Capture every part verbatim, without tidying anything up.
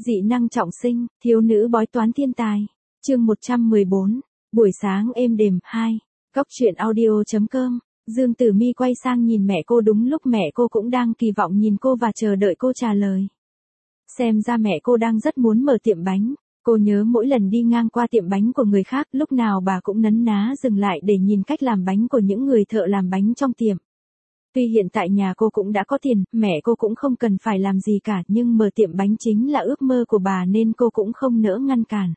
Dị năng trọng sinh, thiếu nữ bói toán thiên tài. Chương một trăm mười bốn. Buổi sáng êm đềm hai. Cốc truyện audio chấm com. Dương Tử Mi quay sang nhìn mẹ cô đúng lúc mẹ cô cũng đang kỳ vọng nhìn cô và chờ đợi cô trả lời. Xem ra mẹ cô đang rất muốn mở tiệm bánh. Cô nhớ mỗi lần đi ngang qua tiệm bánh của người khác, lúc nào bà cũng nấn ná dừng lại để nhìn cách làm bánh của những người thợ làm bánh trong tiệm. Tuy hiện tại nhà cô cũng đã có tiền, mẹ cô cũng không cần phải làm gì cả, nhưng mở tiệm bánh chính là ước mơ của bà nên cô cũng không nỡ ngăn cản.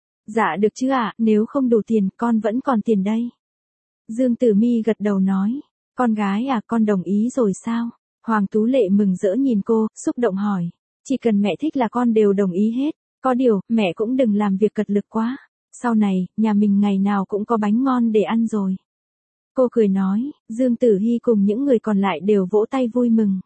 Dạ được chứ ạ, à, nếu không đủ tiền, con vẫn còn tiền đây. Dương Tử Mi gật đầu nói, con gái à, con đồng ý rồi sao? Hoàng Tú Lệ mừng rỡ nhìn cô, xúc động hỏi, chỉ cần mẹ thích là con đều đồng ý hết, có điều, mẹ cũng đừng làm việc cật lực quá, sau này, nhà mình ngày nào cũng có bánh ngon để ăn rồi. Cô cười nói, Dương Tử Hy cùng những người còn lại đều vỗ tay vui mừng.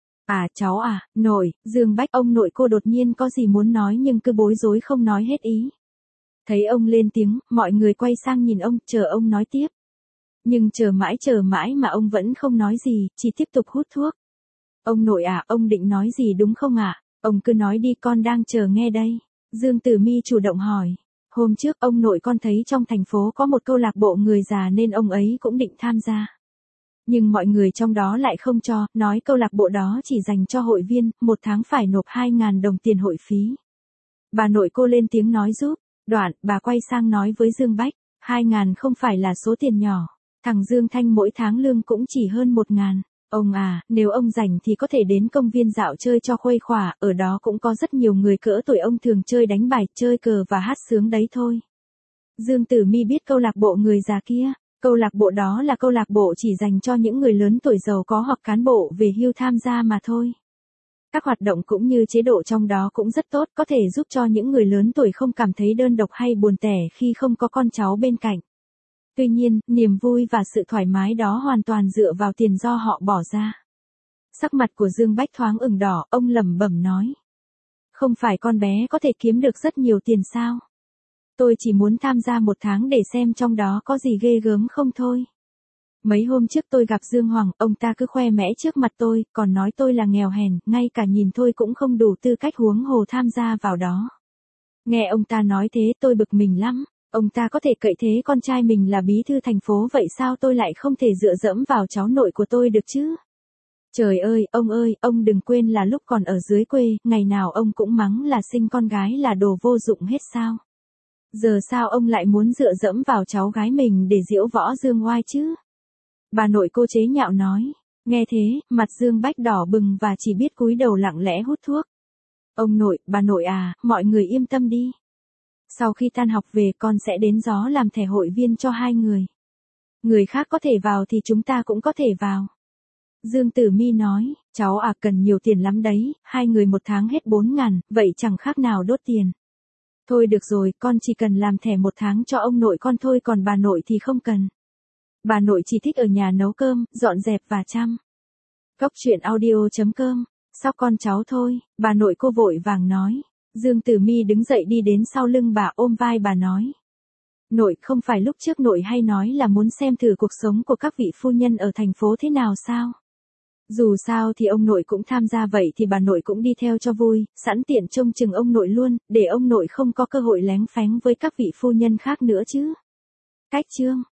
À cháu à, nội, Dương Bách, ông nội cô đột nhiên có gì muốn nói nhưng cứ bối rối không nói hết ý. Thấy ông lên tiếng, mọi người quay sang nhìn ông, chờ ông nói tiếp. Nhưng chờ mãi chờ mãi mà ông vẫn không nói gì, chỉ tiếp tục hút thuốc. Ông nội à, ông định nói gì đúng không ạ? À? Ông cứ nói đi, con đang chờ nghe đây. Dương Tử Mi chủ động hỏi. Hôm trước ông nội con thấy trong thành phố có một câu lạc bộ người già nên ông ấy cũng định tham gia. Nhưng mọi người trong đó lại không cho, nói câu lạc bộ đó chỉ dành cho hội viên, một tháng phải nộp hai nghìn đồng tiền hội phí. Bà nội cô lên tiếng nói giúp, đoạn, bà quay sang nói với Dương Bách, hai nghìn không phải là số tiền nhỏ, thằng Dương Thanh mỗi tháng lương cũng chỉ hơn một nghìn. Ông à, nếu ông rảnh thì có thể đến công viên dạo chơi cho khuây khỏa, ở đó cũng có rất nhiều người cỡ tuổi ông thường chơi đánh bài, chơi cờ và hát sướng đấy thôi. Dương Tử Mi biết câu lạc bộ người già kia, câu lạc bộ đó là câu lạc bộ chỉ dành cho những người lớn tuổi giàu có hoặc cán bộ về hưu tham gia mà thôi. Các hoạt động cũng như chế độ trong đó cũng rất tốt, có thể giúp cho những người lớn tuổi không cảm thấy đơn độc hay buồn tẻ khi không có con cháu bên cạnh. Tuy nhiên, niềm vui và sự thoải mái đó hoàn toàn dựa vào tiền do họ bỏ ra. Sắc mặt của Dương Bách thoáng ửng đỏ, ông lẩm bẩm nói. Không phải con bé có thể kiếm được rất nhiều tiền sao? Tôi chỉ muốn tham gia một tháng để xem trong đó có gì ghê gớm không thôi. Mấy hôm trước tôi gặp Dương Hoàng, ông ta cứ khoe mẽ trước mặt tôi, còn nói tôi là nghèo hèn, ngay cả nhìn thôi cũng không đủ tư cách huống hồ tham gia vào đó. Nghe ông ta nói thế tôi bực mình lắm. Ông ta có thể cậy thế con trai mình là bí thư thành phố, vậy sao tôi lại không thể dựa dẫm vào cháu nội của tôi được chứ? Trời ơi, ông ơi, ông đừng quên là lúc còn ở dưới quê, ngày nào ông cũng mắng là sinh con gái là đồ vô dụng hết sao? Giờ sao ông lại muốn dựa dẫm vào cháu gái mình để diễu võ dương oai chứ? Bà nội cô chế nhạo nói. Nghe thế, mặt Dương Bách đỏ bừng và chỉ biết cúi đầu lặng lẽ hút thuốc. Ông nội, bà nội à, mọi người yên tâm đi. Sau khi tan học về con sẽ đến gió làm thẻ hội viên cho hai người. Người khác có thể vào thì chúng ta cũng có thể vào. Dương Tử Mi nói, cháu à cần nhiều tiền lắm đấy, hai người một tháng hết bốn ngàn, vậy chẳng khác nào đốt tiền. Thôi được rồi, con chỉ cần làm thẻ một tháng cho ông nội con thôi, còn bà nội thì không cần. Bà nội chỉ thích ở nhà nấu cơm, dọn dẹp và chăm. Cốc truyện audio chấm com, sóc con cháu thôi, bà nội cô vội vàng nói. Dương Tử Mi đứng dậy đi đến sau lưng bà, ôm vai bà nói. Nội, không phải lúc trước nội hay nói là muốn xem thử cuộc sống của các vị phu nhân ở thành phố thế nào sao? Dù sao thì ông nội cũng tham gia, vậy thì bà nội cũng đi theo cho vui, sẵn tiện trông chừng ông nội luôn, để ông nội không có cơ hội lén phén với các vị phu nhân khác nữa chứ. Cách chương.